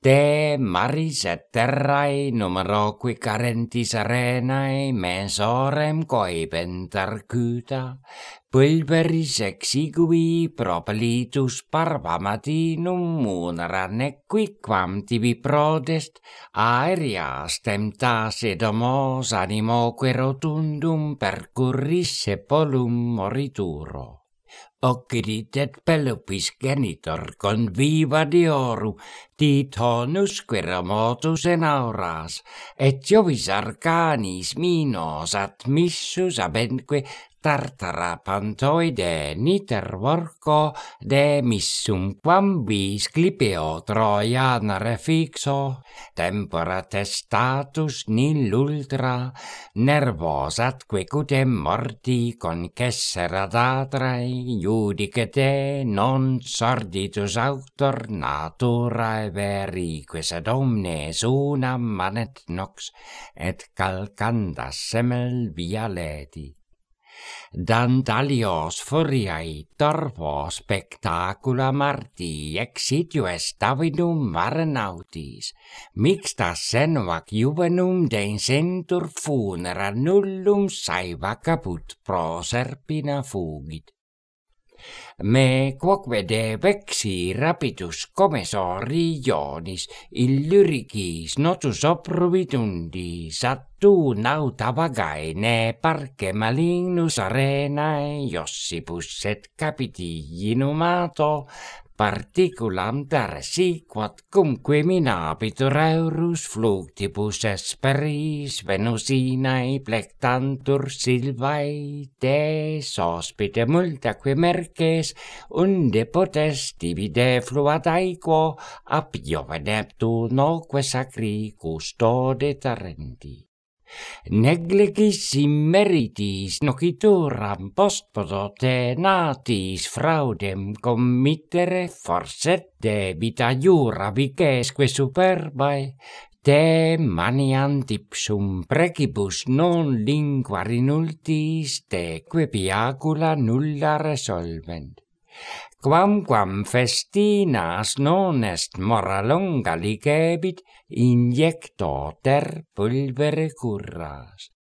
De maris et terrae numero quicarentis arenae mensorem coebent arcuta, pulveris exigui propelitus parva matinum munera nequiquam tibi prodest, aereas temptas edomos animoque rotundum percurrisse polum morituro. Occidit et pelupis genitor conviva dioru, titonusque remotus en auras, et Jovis arcanis minos missus abentque tartara pantoide niter vorco de missum quam vis clipeo Troiana refixo, tempora testatus nil ultra, nervos atque cutem morti concesserat atrae, judicete non sorditus auctor naturae verique sed omnes unam manet nox et calcandas semel via leti. Dantalios furiae torvo spectacula Marti exitio est Davidum Varenautis, mixtas senuac juvenum densentur funera nullum saeva caput pro serpina fugit. Me quoque de vexi rapitus comesori Ionis illyricis notus oprubit undis attu nauta vagae ne parque malignus arenae Iossibus et capiti innumato particulam tersi quod cumque minabitur eurus fluctibus esperis venusinae plectantur silvae de sospite multaque merces unde potest divide fluat aequo ab Jove Neptunoque sacri custode Tarenti. Negligis immeritis nocituram postpodo tenatis fraudem committere forset debita jura vicesque superbae, te maniant ipsum precibus non linguar inultis teque piacula nulla resolvent. Quamquam festinas non est mora longa licebit, injecto ter pulvere curras.